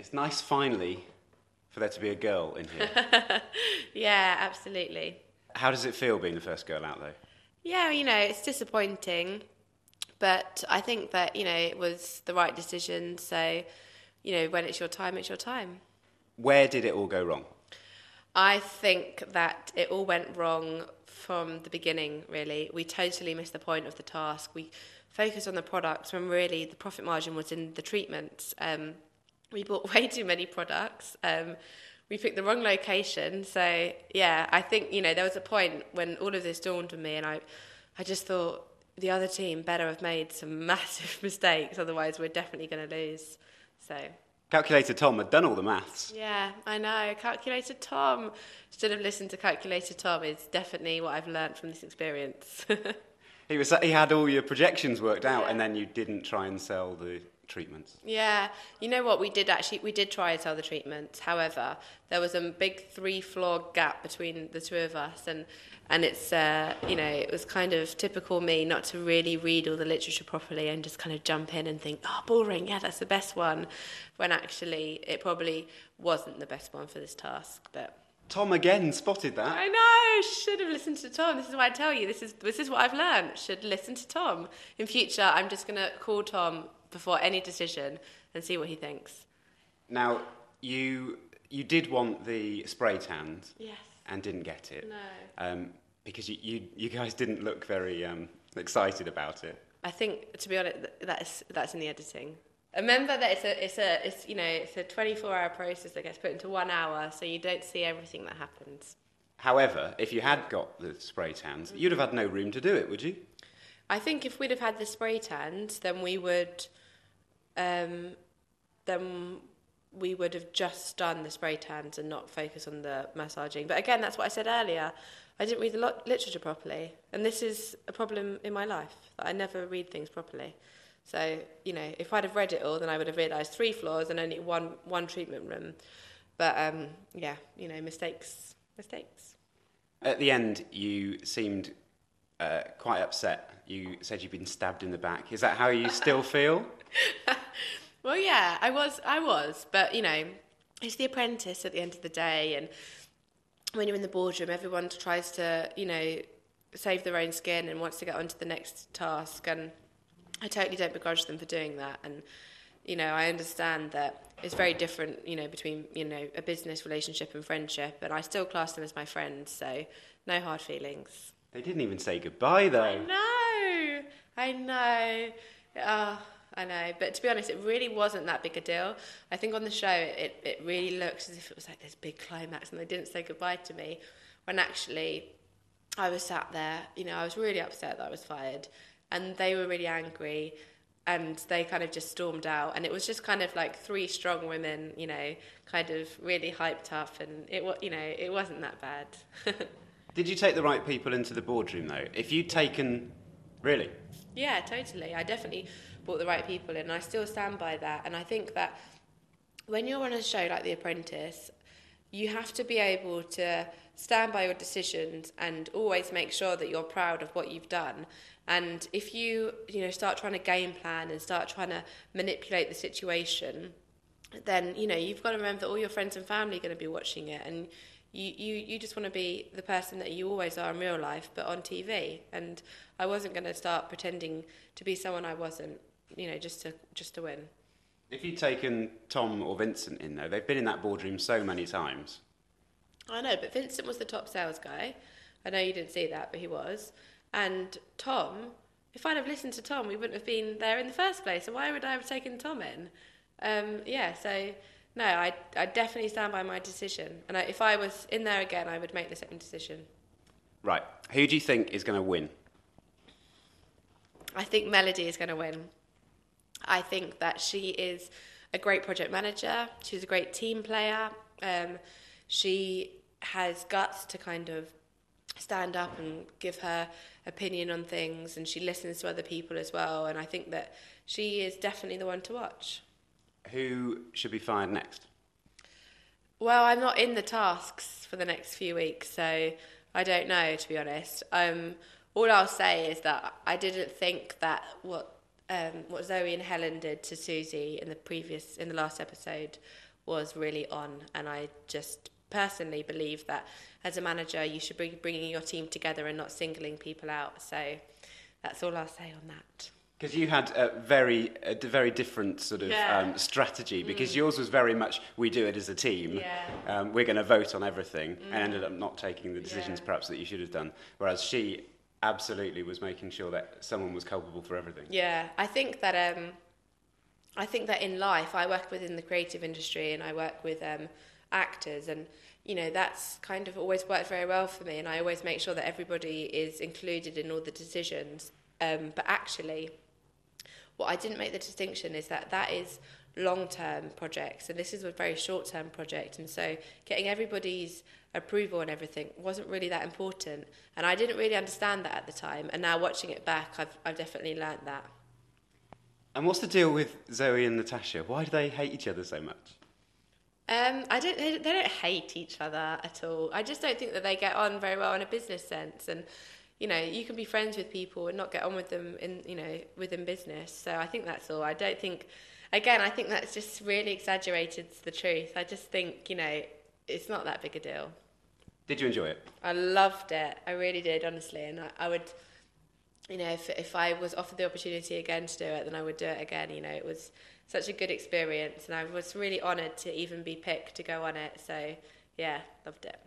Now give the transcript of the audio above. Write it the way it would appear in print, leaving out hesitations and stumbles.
It's nice, finally, for there to be a girl in here. Yeah, absolutely. How does it feel being the first girl out, though? Yeah, it's disappointing, but I think that, it was the right decision. So, when it's your time, it's your time. Where did it all go wrong? I think that it all went wrong from the beginning, really. We totally missed the point of the task. We focused on the products when really the profit margin was in the treatments. We bought way too many products. We picked the wrong location. So, yeah, I think, there was a point when all of this dawned on me, and I just thought the other team better have made some massive mistakes, otherwise we're definitely going to lose. So... Calculator Tom had done all the maths. Yeah, I know. Calculator Tom. Should have listened to Calculator Tom is definitely what I've learnt from this experience. He had all your projections worked out, and then you didn't try and sell the treatments. Yeah, you know what, we did try and sell the treatments. However, there was a big 3-floor gap between the two of us, and it's it was kind of typical me not to really read all the literature properly and just kind of jump in and think, oh, bull ring, yeah, that's the best one, when actually it probably wasn't the best one for this task. But Tom again spotted that. I know, should have listened to Tom. This is why I tell you, this is what I've learned. Should listen to Tom. In future, I'm just going to call Tom before any decision and see what he thinks. Now, you did want the spray tans. Yes. And didn't get it. No. Because you guys didn't look very excited about it. I think, to be honest, that's in the editing. Remember that it's a 24-hour process that gets put into 1 hour, so you don't see everything that happens. However, if you had got the spray tans, you'd have had no room to do it, would you? I think if we'd have had the spray tans, then we would have just done the spray tans and not focus on the massaging. But again, that's what I said earlier. I didn't read the literature properly, and this is a problem in my life, that I never read things properly. So, if I'd have read it all, then I would have realised 3 floors and only one treatment room. But, mistakes. At the end, you seemed quite upset. You said you'd been stabbed in the back. Is that how you still feel? Well, yeah, I was. But, it's The Apprentice at the end of the day. And when you're in the boardroom, everyone tries to, save their own skin and wants to get on to the next task. And I totally don't begrudge them for doing that. And, I understand that it's very different, between, a business relationship and friendship. And I still class them as my friends, so no hard feelings. They didn't even say goodbye, though. I know. Oh, I know. But to be honest, it really wasn't that big a deal. I think on the show, it really looks as if it was like this big climax and they didn't say goodbye to me. When actually, I was sat there, I was really upset that I was fired. And they were really angry. And they kind of just stormed out. And it was just kind of like 3 strong women, kind of really hyped up. And it wasn't that bad. Did you take the right people into the boardroom, though? If you'd taken... Really? Yeah, totally. I definitely brought the right people in. And I still stand by that. And I think that when you're on a show like The Apprentice, you have to be able to stand by your decisions and always make sure that you're proud of what you've done. And if you start trying to game plan and start trying to manipulate the situation, then, you've got to remember that all your friends and family are going to be watching it. And you just want to be the person that you always are in real life, but on TV. And I wasn't going to start pretending to be someone I wasn't, just to win. If you'd taken Tom or Vincent in, though, they've been in that boardroom so many times. I know, but Vincent was the top sales guy. I know you didn't see that, but he was. And Tom, if I'd have listened to Tom, we wouldn't have been there in the first place. So why would I have taken Tom in? No, I definitely stand by my decision. And if I was in there again, I would make the same decision. Right. Who do you think is going to win? I think Melody is going to win. I think that she is a great project manager. She's a great team player. She has guts to kind of stand up and give her opinion on things, and she listens to other people as well. And I think that she is definitely the one to watch. Who should be fired next? Well, I'm not in the tasks for the next few weeks, so I don't know, to be honest. All I'll say is that I didn't think that what Zoe and Helen did to Susie in the last episode was really on, and I just personally believe that as a manager you should be bringing your team together and not singling people out. So that's all I'll say on that. Because you had a very different sort of strategy, because yours was very much, we do it as a team, we're going to vote on everything, and ended up not taking the decisions perhaps that you should have done, whereas she absolutely was making sure that someone was culpable for everything. Yeah, I think that in life, I work within the creative industry and I work with actors, and that's kind of always worked very well for me, and I always make sure that everybody is included in all the decisions. But actually, what I didn't make the distinction is that is long-term projects, and this is a very short-term project, and so getting everybody's approval and everything wasn't really that important, and I didn't really understand that at the time, and now watching it back, I've definitely learnt that. And what's the deal with Zoe and Natasha? Why do they hate each other so much? They don't hate each other at all. I just don't think that they get on very well in a business sense, and you can be friends with people and not get on with them within business. So I think that's all. I don't think, again, I think that's just really exaggerated the truth. I just think, it's not that big a deal. Did you enjoy it? I loved it. I really did, honestly. And I would, if I was offered the opportunity again to do it, then I would do it again. It was such a good experience, and I was really honoured to even be picked to go on it. So, yeah, loved it.